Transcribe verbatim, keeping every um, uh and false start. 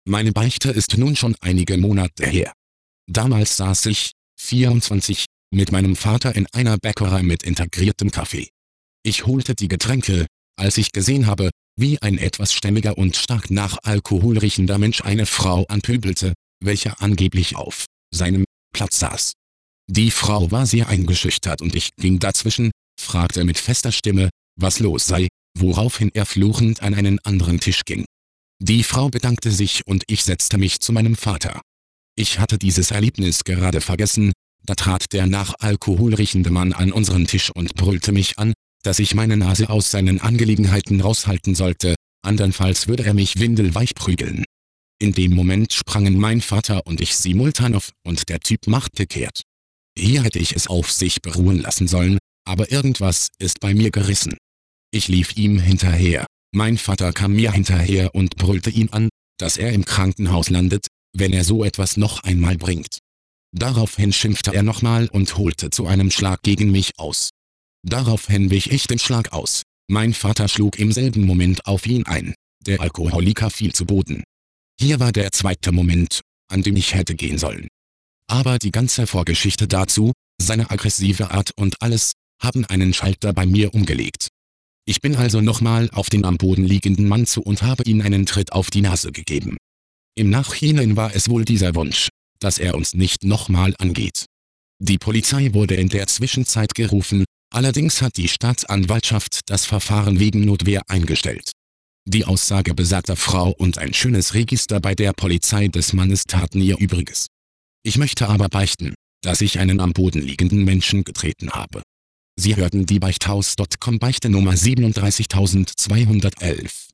Meine Beichte ist nun schon einige Monate her. Damals saß ich, vierundzwanzig, mit meinem Vater in einer Bäckerei mit integriertem Kaffee. Ich holte die Getränke, als ich gesehen habe, wie ein etwas stämmiger und stark nach Alkohol riechender Mensch eine Frau anpöbelte, welche angeblich auf seinem Platz saß. Die Frau war sehr eingeschüchtert und ich ging dazwischen, fragte mit fester Stimme, was los sei, woraufhin er fluchend an einen anderen Tisch ging. Die Frau bedankte sich und ich setzte mich zu meinem Vater. Ich hatte dieses Erlebnis gerade vergessen, da trat der nach Alkohol riechende Mann an unseren Tisch und brüllte mich an, dass ich meine Nase aus seinen Angelegenheiten raushalten sollte, andernfalls würde er mich windelweich prügeln. In dem Moment sprangen mein Vater und ich simultan auf und der Typ machte kehrt. Hier hätte ich es auf sich beruhen lassen sollen, aber irgendwas ist bei mir gerissen. Ich lief ihm hinterher. Mein Vater kam mir hinterher und brüllte ihn an, dass er im Krankenhaus landet, wenn er so etwas noch einmal bringt. Daraufhin schimpfte er nochmal und holte zu einem Schlag gegen mich aus. Daraufhin wich ich dem Schlag aus. Mein Vater schlug im selben Moment auf ihn ein. Der Alkoholiker fiel zu Boden. Hier war der zweite Moment, an dem ich hätte gehen sollen. Aber die ganze Vorgeschichte dazu, seine aggressive Art und alles, haben einen Schalter bei mir umgelegt. Ich bin also nochmal auf den am Boden liegenden Mann zu und habe ihm einen Tritt auf die Nase gegeben. Im Nachhinein war es wohl dieser Wunsch, dass er uns nicht nochmal angeht. Die Polizei wurde in der Zwischenzeit gerufen, allerdings hat die Staatsanwaltschaft das Verfahren wegen Notwehr eingestellt. Die Aussage besagter Frau und ein schönes Register bei der Polizei des Mannes taten ihr Übriges. Ich möchte aber beichten, dass ich einen am Boden liegenden Menschen getreten habe. Sie hörten die Beichthaus Punkt com Beichte Nummer siebenunddreißigtausendzweihundertelf.